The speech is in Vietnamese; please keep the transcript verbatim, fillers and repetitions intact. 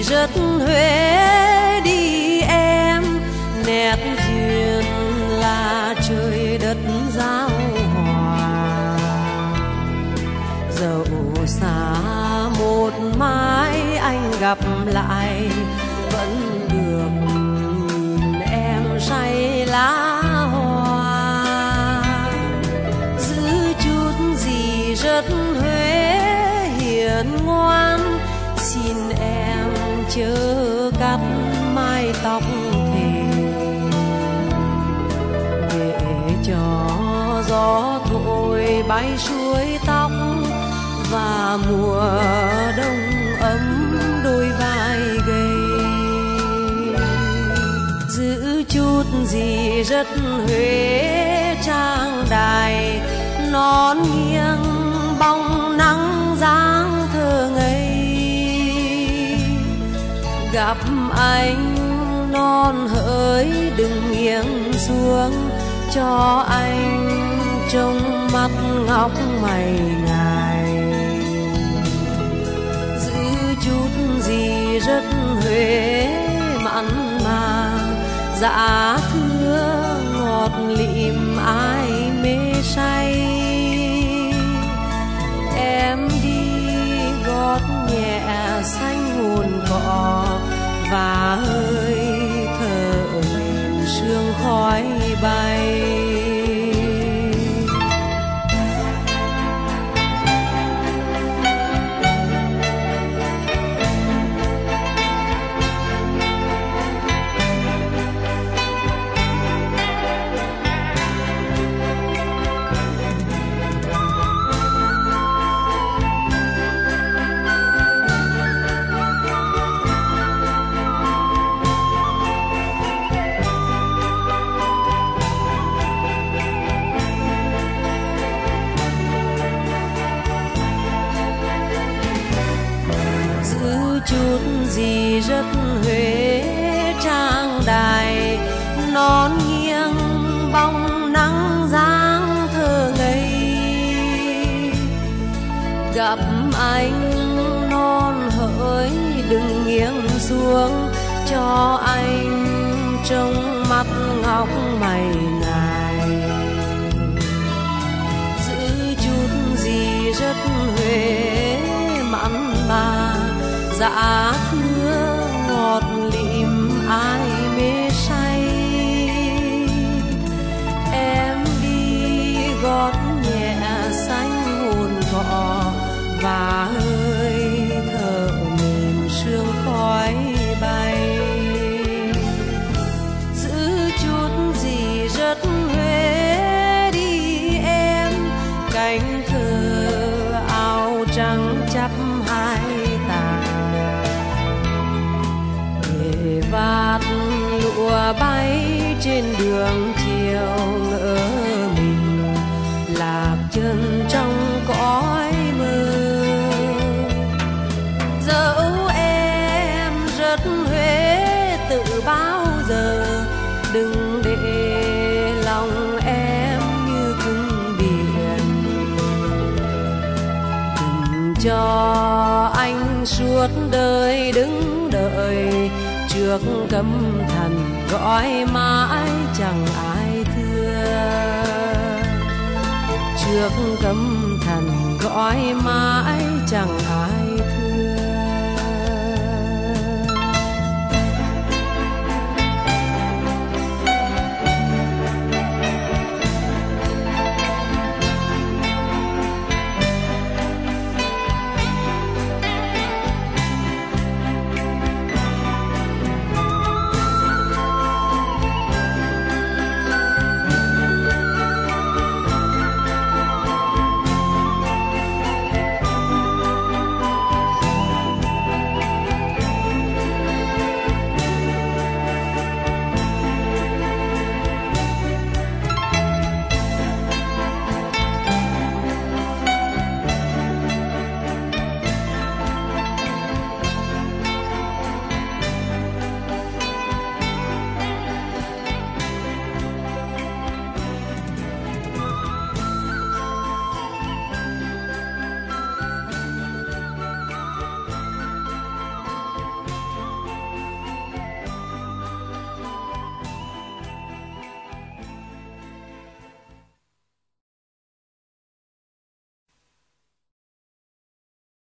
rất Huế đi em, nét duyên là trời đất giao hòa. Dẫu xa một mái anh gặp lại, vẫn được nhìn em say lá hoa. Giữ chút gì rất Huế hiền ngoan, xin em chớ cắt mái tóc thề, để cho gió thổi bay suối tóc và mùa đông ấm đôi vai gầy. Giữ chút gì rất Huế trang đài, non nghiêng bóng nắng dáng thơ ngây. Gặp anh non hỡi đừng nghiêng xuống, cho anh trong mắt ngọc mày ngài. Giữ chút gì rất Huế mặn mà, dạ thưa ngọt lịm ai mê say. Em đi gót nhẹ xanh hồn cỏ, và hơi thở sương khói bay. Chút gì rất Huế trang đài, non nghiêng bóng nắng dáng thơ ngây. Gặp anh non hỡi đừng nghiêng xuống, cho anh trong mắt ngọc mày ngài. Giữ chút gì rất Huế mặn mà, dạ thưa ngọt lịm ai mê say. Em đi gót nhẹ xanh hồn cỏ, và hơi thở mềm sương khói bay. Giữ chút gì rất Huế đi em, cánh thơ áo trắng chắp hai tà. Vạt lụa bay trên đường chiều ngỡ mình, lạc chân trong cõi mơ. Dẫu em rất Huế tự bao giờ, đừng để lòng em như cung điện. Đừng cho anh suốt đời đứng đợi, trước cấm thần gọi mãi chẳng ai thưa. Trước cấm thần gọi mãi